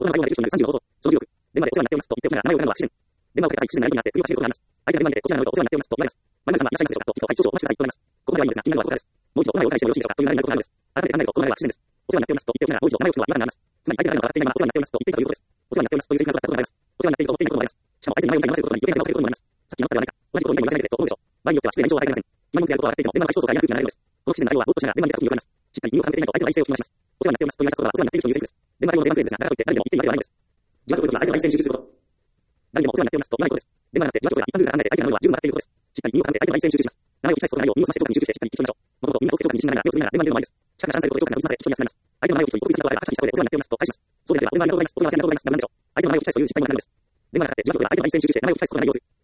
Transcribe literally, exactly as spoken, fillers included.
大人の内容がいちというさんじゅうごほど、そのじゅうろく、電話でお世話になっておりますと言っておきながら名前を呼ぶのは不自然。電話をかけた際、不自然なやりとになって、不意を走ることがあります。相手が電話でこちらの方がお世話になっておりますと言われます。まるまる様いらっしゃいますでしょうかと、一度、はい、少々お待ちくださいと言われます。ここまではいいのですが、気になるのはここからです。もう一度、お名前をお伺いしてもよろしいでしょうかという流れになることがあるのです。改めて考えると、この流れは不自然です。お世話になっておりますと言っておきながら、もう一度、名前を聞くのは違和感があります。つまり、相手が誰なのか分かっていないまま、お世話になっておりますと言っていたということです。お世話になっておりますという追加が育ったことがあります。お世話になっていると思っていないこともあります。しかも、相手に名前を読ませることに余計な手間をかけることもあります。さっきのっては何か、同じことを今言わせないでと思うでしょう。場合によっては失礼な印象を与えられません。今文句やることは分かっていても、電話の開始早々から嫌な空気になられるのです。この不自然な内容は、僕としながら電話に出た時に言われます。しっかり理由を考えていないと相手の愛性を聞き回します。お世話になっておりますという挨拶は、お世話になっている人に言うセリフです。電話対応の電話フレーズですが、だからといって誰でも言っていいわけではないのです。疑惑ということは相手の愛性に集中すること。誰でもお世話になっておりますと言わないことです。電話になって疑惑というのは一般ルールから離れて相手の名前は十分回っていることです。しっかり理由を考えて相手の愛性に集中します。名前を聞き返すこと内容を耳を澄ましてトークに集中してしっかり聞き取りましょう。もともとみんなトークでトークに自信がないなら目をつぶりながら電話に出るのもありです。しかし、話されることでトークが成立され、人に休めます。相手の名前を聞くと、一歩以上のところで赤くした声でお世話になっておりますと返します。そうであれば、俺はありがとうございます。俺はありがとうございます。なるなんでしょう。相手の名前を聞き返すという実態もなるんです。電話になって疑惑というのは相手の愛性に集中して名前を聞き返すことが内容をする。